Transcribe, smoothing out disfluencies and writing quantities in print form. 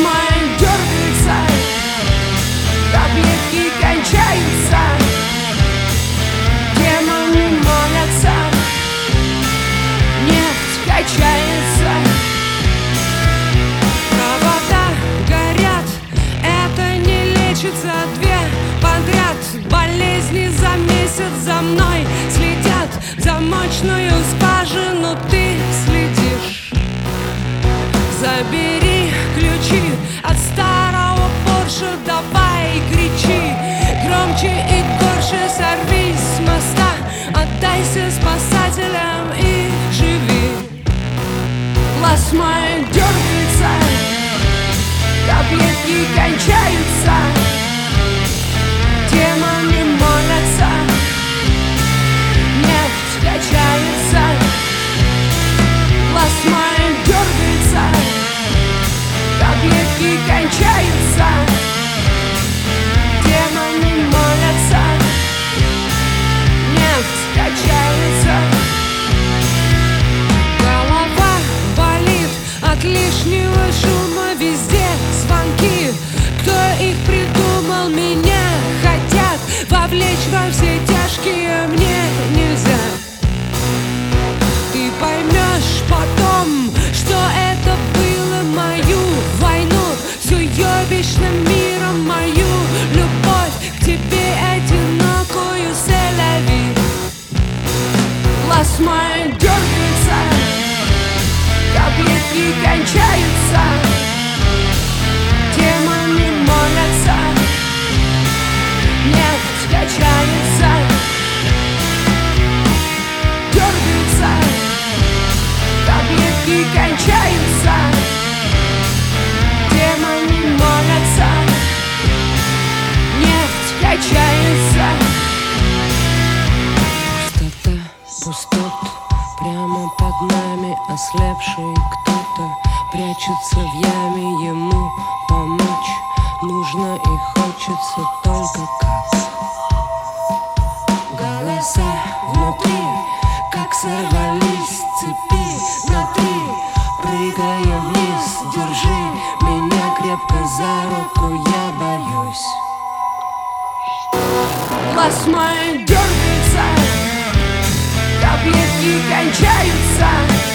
мои дергаются, таблетки кончаются, демоны молятся, нефть качается. Провода горят, это не лечится. Две подряд болезни за месяц за мной следят. В замочную скважину ты следишь. Забери ключи от старого Порше, давай кричи громче и горше, сорви с моста, отдайся спасателям и живи. Глаз мой дергается, таблетки кончаются, демоны молятся, нефть качается. Глаз мой дергается, таблетки кончаются, демоны молятся, нефть качается. Голова болит от лишнего шума, везде звонки. Кто их придумал, меня хотят вовлечь во все тяжкие, мне нельзя. Ты поймешь потом, что это было мою войну, всю ёбищным миром мою любовь к тебе одинокую селяви. Глаз мой дергается, таблетки кончаются, демоны молятся, нефть качается. Дергаются, таблетки кончаются, демоны молятся, нефть качается. Пустота, пустот, прямо под нами ослепший кто-то прячется в яме, ему помочь нужно и хочется только как. Голоса внутри, как сорвались цепи на три, прыгая вниз, держи меня крепко за руку, я боюсь. Глаз мой дергается, таблетки кончаются,